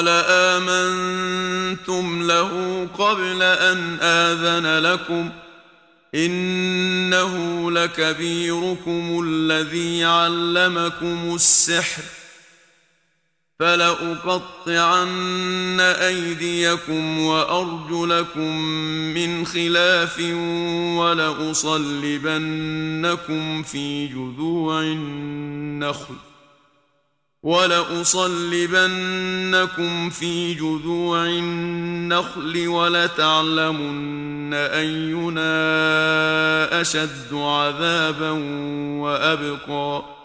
قال آمنتم له قبل أن آذن لكم إنه لكبيركم الذي علمكم السحر فلأقطعن أيديكم وأرجلكم من خلاف ولأصلبنكم في جذوع النخل ولتعلمن أينا أشد عذابا وأبقى